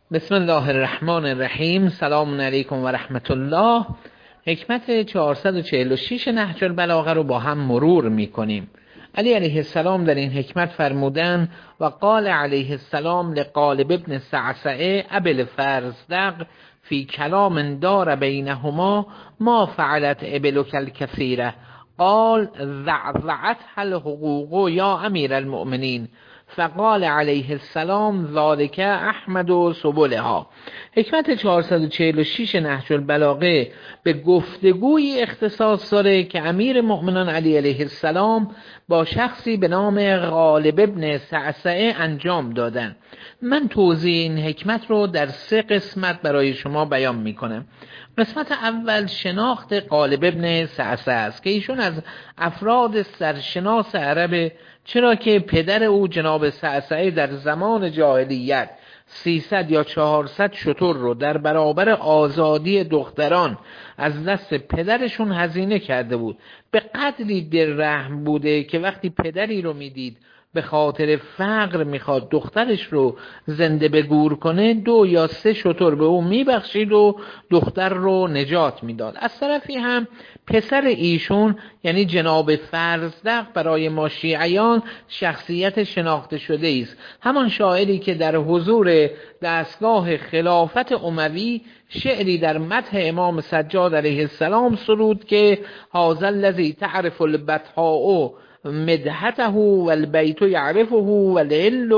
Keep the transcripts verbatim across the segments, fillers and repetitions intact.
بسم الله الرحمن الرحیم. سلام علیکم و رحمت الله. حکمت چهارصد و چهل و شش نهج البلاغه رو با هم مرور میکنیم. علی علیه السلام در این حکمت فرمودن و قال علیه السلام لقالب ابن سعسعه ابل فرزدق فی کلام دار بینهما ما فعلت ابلک الکثیره قال ذعذعت الحقوق یا امیر المؤمنین فقال علیه السلام ذالک احمد و سبلها. حکمت چهارصد و چهل و شش نهج البلاغه به گفتگوی اختصاص داره که امیر مؤمنان علی علیه السلام با شخصی به نام غالب ابن سعسعه انجام دادن. من توضیح این حکمت رو در سه قسمت برای شما بیان میکنم. قسمت اول شناخت غالب ابن سعسعه است که ایشون از افراد سرشناس عرب، چرا که پدر او جناب سعسعه در زمان جاهلیت سیصد یا چهارصد شتر رو در برابر آزادی دختران از دست پدرشون هزینه کرده بود. به قدری دلرحم بوده که وقتی پدری رو میدید به خاطر فقر میخواد دخترش رو زنده به گور کنه، دو یا سه شتر به او میبخشید و دختر رو نجات میداد. از طرفی هم پسر ایشون یعنی جناب فرزدق برای ما شیعیان شخصیت شناخته شده است، همان شاعری که در حضور دستگاه خلافت اموی شعری در مدح امام سجاد علیه السلام سرود که هذا الذی تعرف البطحاء مدحته والبیت یعرفه والعل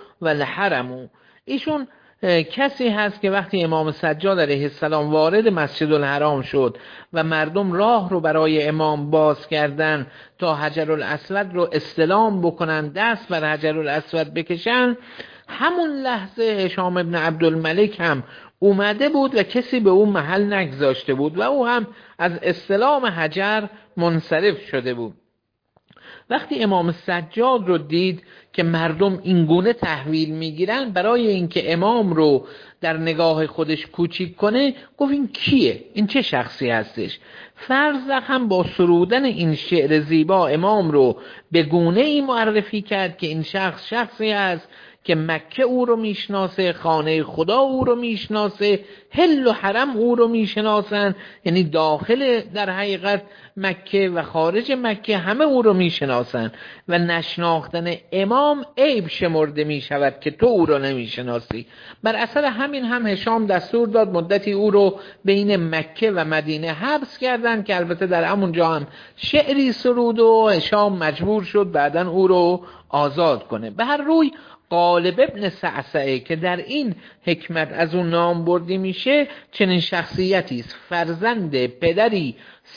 والحرم. ایشون کسی هست که وقتی امام سجاد علیه السلام وارد مسجد الحرام شد و مردم راه رو برای امام باز کردن تا حجر الاسود رو استلام بکنن، دست بر حجر الاسود بکشن، همون لحظه هشام ابن عبدالملک هم اومده بود و کسی به اون محل نگذاشته بود و او هم از استلام حجر منصرف شده بود. وقتی امام سجاد رو دید که مردم اینگونه تحویل میگیرن، برای اینکه امام رو در نگاه خودش کوچیک کنه گفت این کیه؟ این چه شخصی هستش؟ فرزدق هم با سرودن این شعر زیبا امام رو به گونه ای معرفی کرد که این شخص شخصی است که مکه او رو میشناسه، خانه خدا او رو میشناسه، حل و حرم او رو میشناسن، یعنی داخل در حقیقت مکه و خارج مکه همه او رو میشناسن و نشناختن امام عیب شمرده میشود که تو او رو نمیشناسی. بر اثر همین هم هشام دستور داد مدتی او رو بین مکه و مدینه حبس کردن که البته در همونجا هم شعری سرود و هشام مجبور شد بعدن او رو آزاد کنه. به هر روی غالب ابن سعسعه که در این حکمت از اون نام برده میشه چنین شخصیتی است، فرزند پدری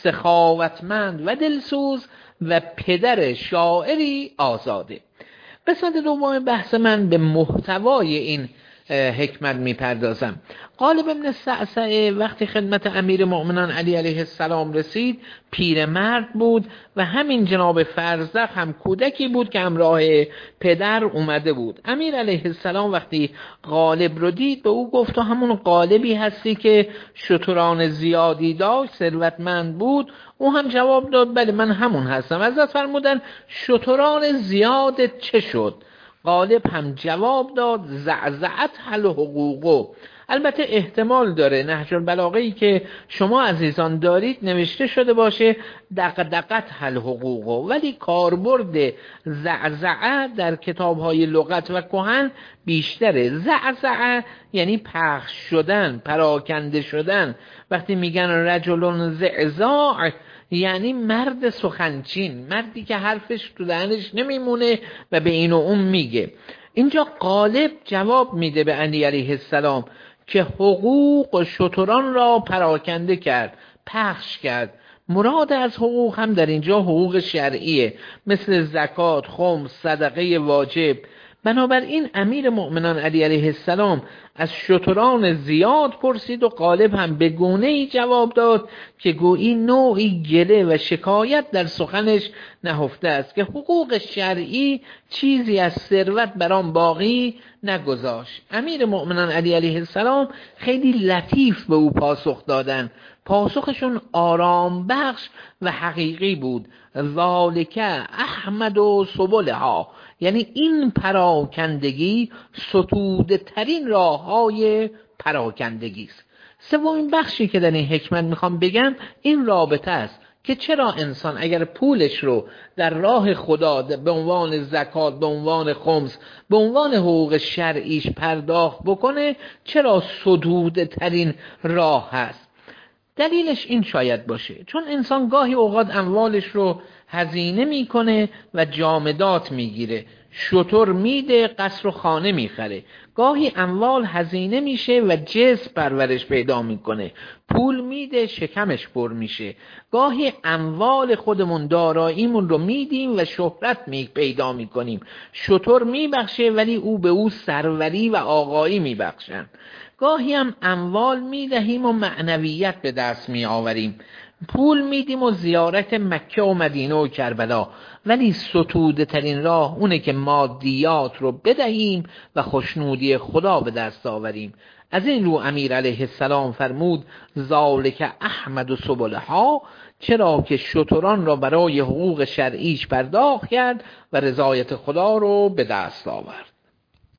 سخاوتمند و دلسوز و پدر شاعری آزاده. قسمت دوم بحث من به محتوای این حکمت میپردازم. غالب ابن سعسعه وقتی خدمت امیر مؤمنان علی علیه السلام رسید پیرمرد بود و همین جناب فرزدق هم کودکی بود که همراه پدر اومده بود. امیر علیه السلام وقتی غالب رو دید به او گفت تو همون غالبی هستی که شتران زیادی داشت، ثروتمند بود؟ او هم جواب داد بله من همون هستم. ازت فرمودن شتران زیادت چه شد؟ غالب هم جواب داد زعزعت حل حقوقو. البته احتمال داره نهج البلاغه‌ای که شما عزیزان دارید نوشته شده باشه دقدقت حل حقوقو، ولی کاربرد زعزعه در کتاب‌های لغت و کهن بیشتره. زعزعه یعنی پخش شدن، پراکنده شدن. وقتی میگن رجل زعزاع یعنی مرد سخنچین، مردی که حرفش تو دهنش نمیمونه و به این و اون میگه. اینجا غالب جواب میده به علی علیه السلام که حقوق شتران را پراکنده کرد، پخش کرد. مراد از حقوق هم در اینجا حقوق شرعیه مثل زکات، خمس، صدقه واجب. بنابراین امیر مؤمنان علی علیه السلام از شتران زیاد پرسید و غالب هم به گونه‌ای جواب داد که گویی نوعی گله و شکایت در سخنش نهفته است که حقوق شرعی چیزی از ثروت برام باقی نگذاشت. امیر مؤمنان علی علیه السلام خیلی لطیف به او پاسخ دادن. پاسخشون آرام بخش و حقیقی بود. ذالک احمد و سبلها، یعنی این پراکندگی ستوده ترین راه های پراکندگی است. سومین بخشی که در این حکمت میخوام بگم این رابطه است که چرا انسان اگر پولش رو در راه خدا به عنوان زکات، به عنوان خمس، به عنوان حقوق شرعیش پرداخت بکنه، چرا ستوده ترین راه هست. دلیلش این شاید باشه چون انسان گاهی اوقات اموالش رو هزینه میکنه و جامدات میگیره، شتر میده، قصر و خانه میخره. گاهی اموال هزینه میشه و جسم پرورش پیدا میکنه، پول میده شکمش پر میشه. گاهی اموال خودمون داراییمون رو میدیم و شهرت می پیدا میکنیم، شتر میبخشه ولی او به او سروری و آقایی میبخشن. گاهی هم اموال میدهیم و معنویت به دست میآوریم، پول میدیم و زیارت مکه و مدینه و کربلا، ولی ستوده ترین راه اونه که مادیات رو بدهیم و خوشنودی خدا به دست آوریم. از این رو امیر علیه السلام فرمود ذالک احمد و سبلها، چرا که شتران را برای حقوق شرعیش پرداخت کرد و رضایت خدا رو به دست آورد.